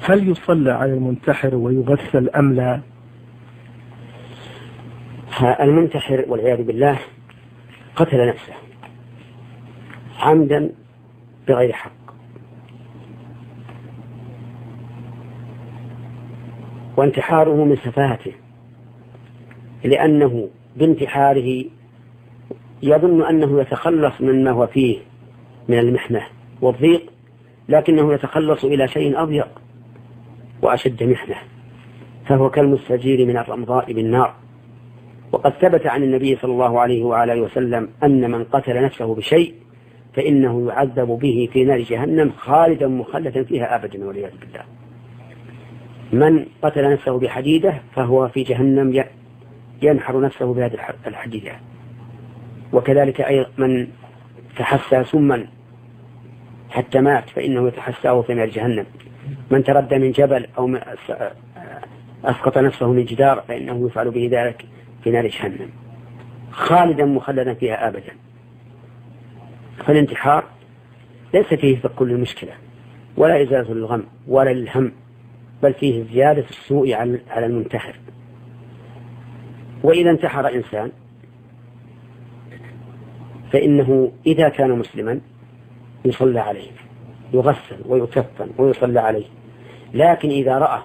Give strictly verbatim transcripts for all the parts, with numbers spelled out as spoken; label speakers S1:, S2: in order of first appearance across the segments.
S1: هل يصلى على المنتحر ويغسل أم لا؟
S2: المنتحر والعياذ بالله قتل نفسه عمدا بغير حق، وانتحاره من سفاهته، لأنه بانتحاره يظن أنه يتخلص مما هو فيه من المحنة والضيق، لكنه يتخلص إلى شيء أضيق وأشد محنة، فهو كالمستجير من الرمضاء بالنار. وقد ثبت عن النبي صلى الله عليه وآله وسلم أن من قتل نفسه بشيء فإنه يعذب به في نار جهنم خالدا مخلدا فيها أبدا والعياذ بالله. من قتل نفسه بحديدة فهو في جهنم ينحر نفسه بهذه الحديدة. وكذلك أي من تحسى سما حتى مات فإنه يتحساه في نار جهنم. من تردى من جبل أو أسقط نفسه من جدار فإنه يفعل به ذلك في نار جهنم خالدا مخلدا فيها أبدا. فالانتحار ليس فيه فك كل المشكلة ولا إزالة الغم ولا الهم، بل فيه زيادة السوء على المنتحر. وإذا انتحر إنسان فإنه إذا كان مسلما يصلى عليه، يغسل ويكفن ويصلى عليه. لكن إذا رأى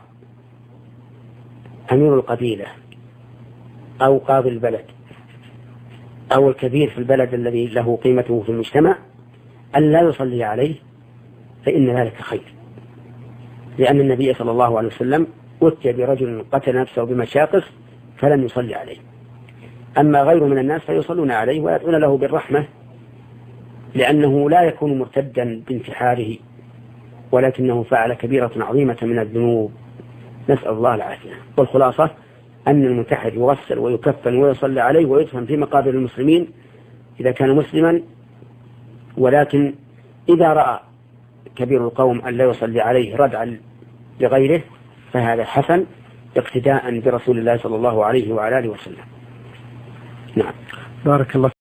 S2: أمير القبيلة أو قاضي البلد أو الكبير في البلد الذي له قيمته في المجتمع أن لا يصلي عليه فإن ذلك خير، لأن النبي صلى الله عليه وسلم أتي برجل قتل نفسه بمشاقص فلم يصلي عليه. أما غيره من الناس فيصلون عليه ويدعون له بالرحمة، لأنه لا يكون مرتدا بانتحاره ولكنه فعل كبيرة عظيمة من الذنوب، نسأل الله العافية. والخلاصة أن المنتحر يغسل ويكفن ويصلى عليه ويدفن في مقابر المسلمين إذا كان مسلما. ولكن إذا رأى كبير القوم أن لا يصلي عليه ردعا لغيره فهذا حسن اقتداء برسول الله صلى الله عليه وعلى آله وسلم. نعم.
S1: بارك الله.